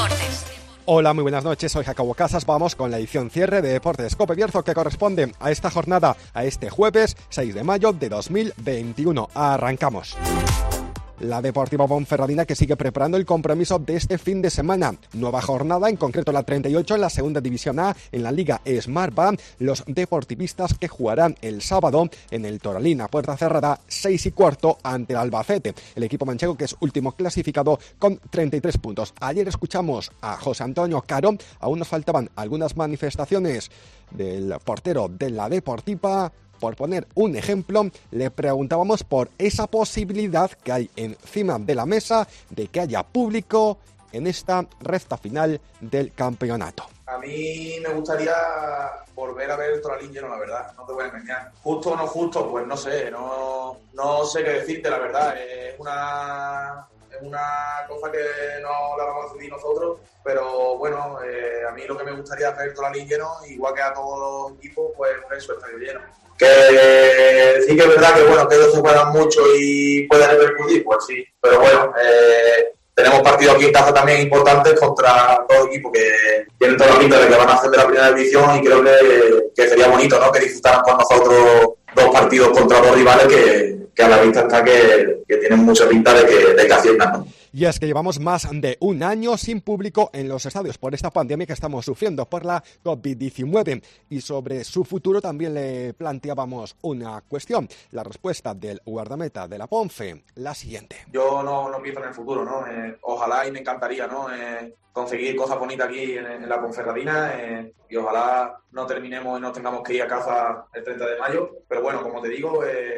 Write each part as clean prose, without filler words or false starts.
Deportes. Hola, muy buenas noches, soy Jacobo Casas. Vamos con la edición cierre de Deportes Cope Bierzo, que corresponde a esta jornada, a este jueves 6 de mayo de 2021. Arrancamos. La Deportiva Ponferradina, que sigue preparando el compromiso de este fin de semana. Nueva jornada, en concreto la 38 en la segunda división A, en la Liga Smartbank. Los deportivistas que jugarán el sábado en el Toralín a puerta cerrada, 6:15 ante el Albacete. El equipo manchego, que es último clasificado con 33 puntos. Ayer escuchamos a José Antonio Caro. Aún nos faltaban algunas manifestaciones del portero de la Deportiva. Por poner un ejemplo, le preguntábamos por esa posibilidad que hay encima de la mesa de que haya público en esta recta final del campeonato. A mí me gustaría volver a ver el Toralín lleno, la verdad, no te voy a engañar. Justo o no justo, pues no sé, no sé qué decirte, la verdad. Es una cosa que no la vamos a decidir nosotros, pero bueno, a mí lo que me gustaría es ver el Toralín lleno, igual que a todos los equipos, pues eso, estadio lleno. Que sí que es verdad que bueno, que ellos se juegan mucho y pueden repercutir, pues sí, pero bueno, tenemos partidos aquí en casa también importantes contra dos equipos que tienen toda la pinta de que van a ascender a la primera división, y creo que sería bonito, ¿no?, que disfrutaran con nosotros dos partidos contra dos rivales que a la vista está que tienen mucha pinta de que asciendan, ¿no? Y es que llevamos más de un año sin público en los estadios por esta pandemia que estamos sufriendo por la COVID-19. Y sobre su futuro también le planteábamos una cuestión. La respuesta del guardameta de la Ponfe, la siguiente. Yo no pienso en el futuro, ¿no? Ojalá, y me encantaría, ¿no?, conseguir cosas bonitas aquí en la Ponferradina, y ojalá no terminemos y no tengamos que ir a casa el 30 de mayo. Pero bueno, como te digo,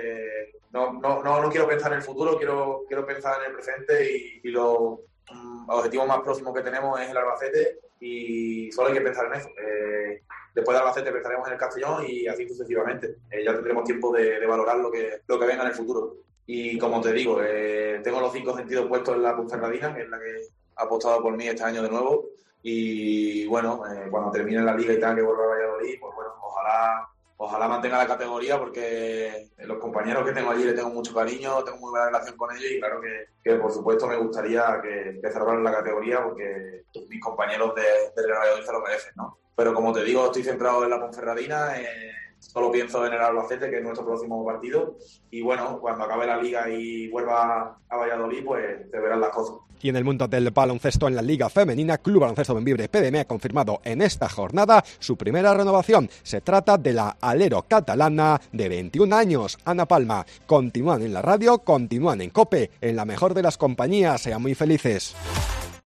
no quiero pensar en el futuro, quiero pensar en el presente, y los objetivos más próximos que tenemos es el Albacete, y solo hay que pensar en eso. Después del Albacete pensaremos en el Castellón y así sucesivamente. Ya tendremos tiempo de valorar lo que venga en el futuro. Y como te digo, tengo los 5 sentidos puestos en la Ponferradina, que es la que ha apostado por mí este año de nuevo. Y bueno, cuando termine la liga y tal, que vuelva a Valladolid, pues bueno, ojalá mantenga la categoría, porque los compañeros que tengo allí les tengo mucho cariño, tengo muy buena relación con ellos, y claro que por supuesto me gustaría que salvaran la categoría, porque mis compañeros de Real Valladolid se lo merecen, ¿no? Pero como te digo, estoy centrado en la Ponferradina, solo pienso en el Albacete, que es nuestro próximo partido, y bueno, cuando acabe la liga y vuelva a Valladolid, pues te verán las cosas. Y en el mundo del baloncesto, en la Liga Femenina, Club Baloncesto Bembibre PDM ha confirmado en esta jornada su primera renovación. Se trata de la alero catalana de 21 años, Ana Palma. Continúan en la radio, continúan en COPE, en la mejor de las compañías. Sean muy felices.